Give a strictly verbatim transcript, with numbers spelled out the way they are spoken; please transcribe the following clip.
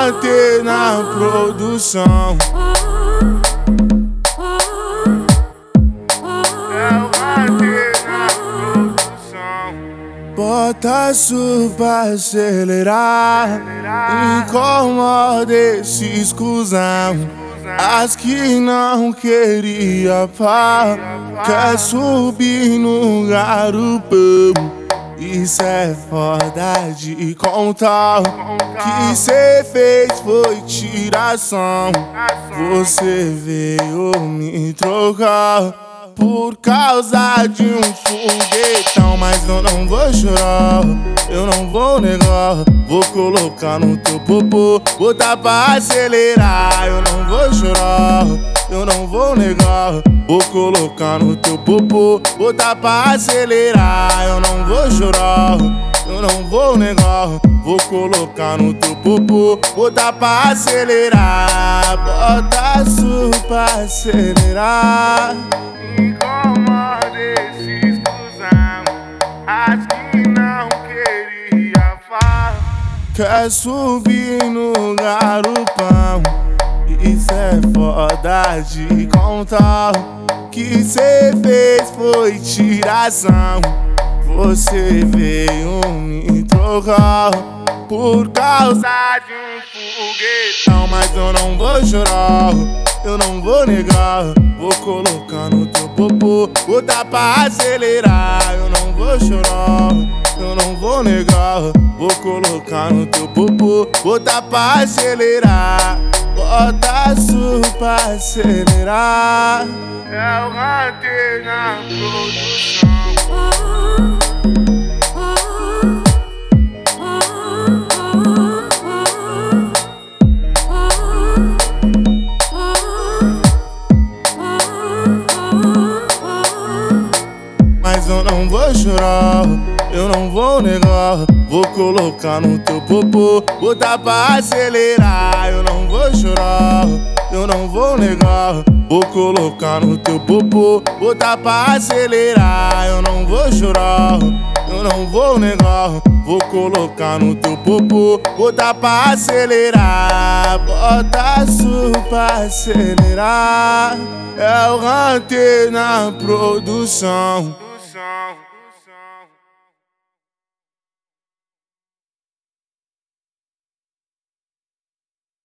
Hunter na produção. É o Hunter na produção. Bota isso pra acelerar, incomoda esses cuzão. As que não queria pá, quer subir no garupão. Isso é foda de contar. Que cê fez foi tiração. Você veio me trocar por causa de um foguetão. Mas eu não vou chorar, eu não vou negar. Vou colocar no teu popô, botar pra acelerar. Eu não vou chorar, eu não vou negar. Vou colocar no teu popô, botar pra acelerar. Eu não vou chorar, eu não vou negar. Vou colocar no teu popô, botar pra acelerar. Bota isso pra acelerar. Incomoda esses cuzão, as que não queria falar. Quer subir no garupão. Isso é foda de contar. Que cê fez foi tiração. Você veio me trocar por causa de um foguetão. Mas eu não vou chorar, eu não vou negar. Vou colocar no teu popô, botar pra acelerar. Eu não vou chorar, eu não vou negar. Vou colocar no teu popô, botar pra acelerar. Bota isso pra acelerar. É o Hunter na produção. Mas eu não vou chorar, eu não vou negar. Vou colocar no teu popô, botar pra acelerar. Eu não vou chorar, eu não vou negar. Vou colocar no teu popô, botar pra acelerar. Eu não vou chorar, eu não vou negar. Vou colocar no teu popô, botar pra acelerar. Bota isso pra acelerar. É o Hunter na produção.